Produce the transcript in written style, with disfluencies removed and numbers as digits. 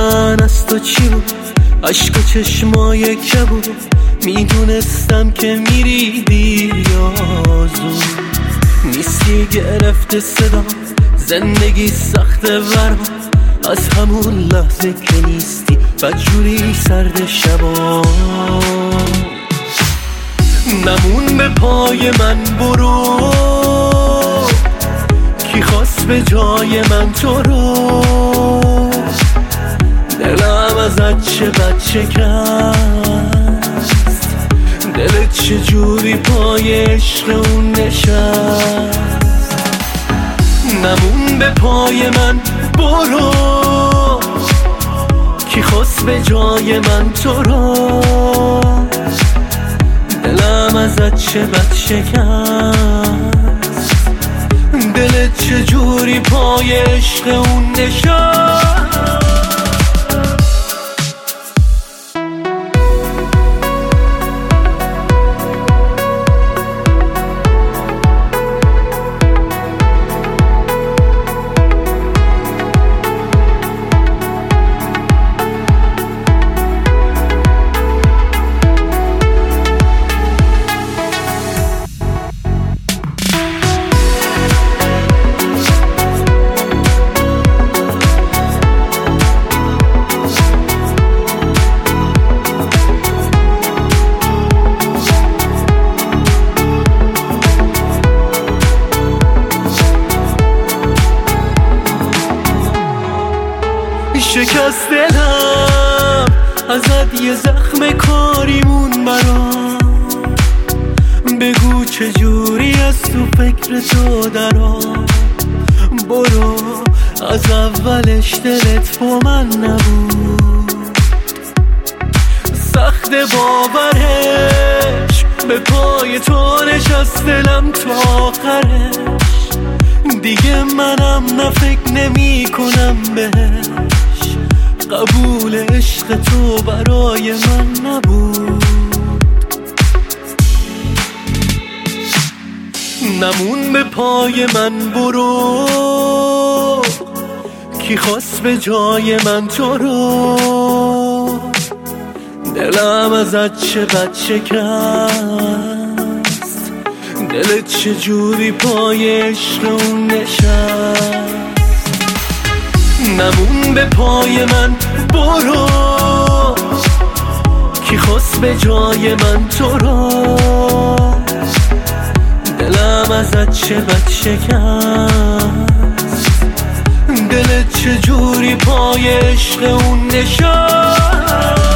من از تو چی بود؟ عشق و چشمای کبود، میدونستم که میری دیر یا زود. نیستی گرفته صدا، زندگی سخته برام، از همون لحظه که نیستی بدجوری سرد شبا. نمون به پای من برو، کی خواست به جای من تو رو؟ دلم ازت چه بد شکست، دلت چه جوری پای عشق اون نشست. نمون به پای من برو، کی خواست به جای من تو رو؟ دلم ازت چه بد شکست، دلت چه جوری پای عشق اون نشست. شکست دلم ازت یه زخم کاریمون برام، بگو چجوری از تو فکر تو درام. برو از اولش دلت با من نبود، سخت باورش به پای تو نشست دلم تا آخرش. دیگه منم نه فکر نمی کنم بهش، قبول عشق تو برای من نبود. نمون به پای من برو، کی خواست به جای من تو رو؟ دلم ازت چه بد شکست، دلت چه جوری پای عشق اون نشست. نمون به پای من برو، کی خواست به جای من تو رو؟ دلم ازت چه بد شکست، دلت چه جوری پای عشق اون نشست.